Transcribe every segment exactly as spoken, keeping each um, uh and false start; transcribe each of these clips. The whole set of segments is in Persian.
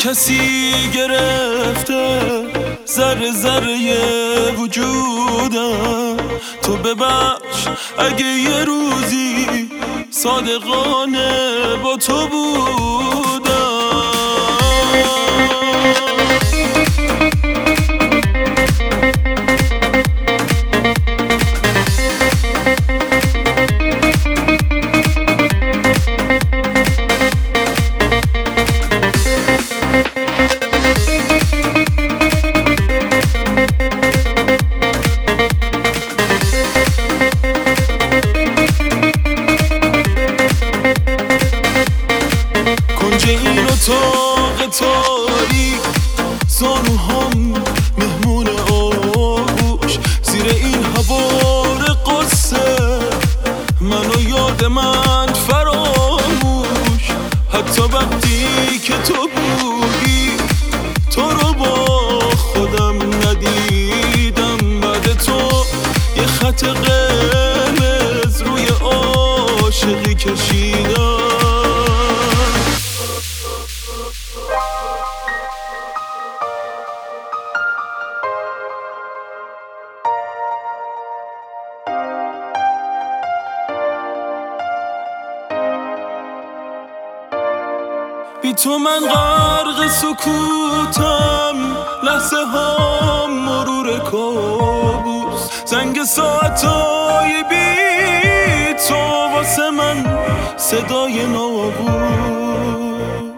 کسی گرفته ذره ذره وجودم. تو ببخش اگه یه روزی صادقانه با تو بودم. کنج این اتاق تاریک زانوهام مهمون آغوش، زیر این حوار قصه منو یاد من فراموش. حتی وقتی که تو بودی تو رو با خودم ندیدم. بعد تو یه خط قرمز روی عاشقی کشیدم. بی تو من غرق سکوتم، لحظه ها مرور کابوس. زنگ ساعتای بی تو واسه من صدای نابود.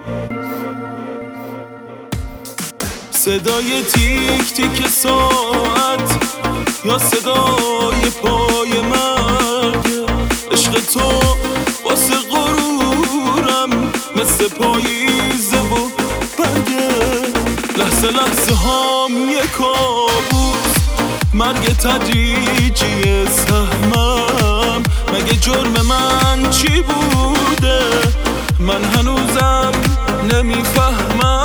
صدای تیک تیک ساعت یا صدای پای مرگ. عشق تو واسه غرورم مثل پاییزه و برگه. لحظه لحظه هام یه کابوس، مرگ تدریجی سهمم. مگه جرم من چی بوده من هنوزم نمیفهمم.